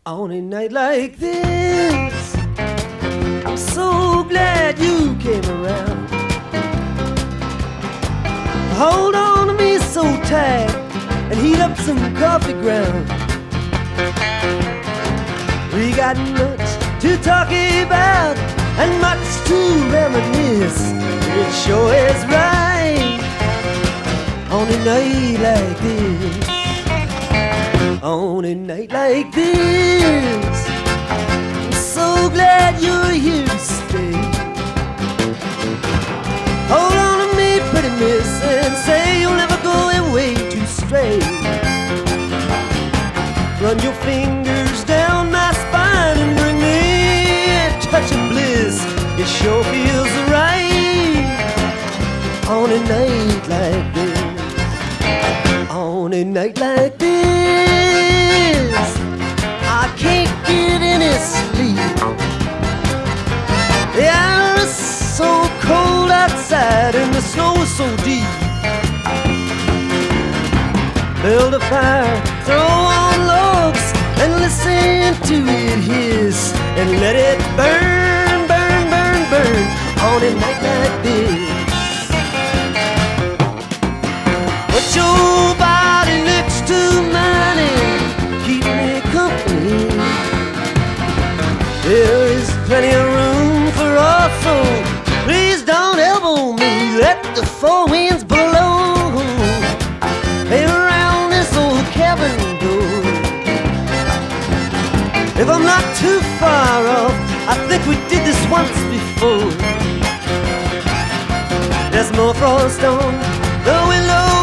On a night like this, I'm so glad you came around. Hold on to me so tight and heat up some coffee ground. We got much to talk about and much to reminisce. It sure is right on a night like this. On a night like this, I'm so glad you're here to stay. Hold on to me, pretty miss, and say you'll never go away to stray. Run your fingers down my spine and bring me a touch of bliss. It sure feels right on a night like this. On a night like this, I can't get any sleep. The air is so cold outside and the snow is so deep. Build a fire, throw on logs, and listen to it hiss, and let it burn, burn, burn, burn on a night like this. Put your body next to mine and keep me company. There is plenty of room for us, so please don't elbow me. Let the four winds blow around this old cabin door. If I'm not too far off, I think we did this once before. There's more frost on the window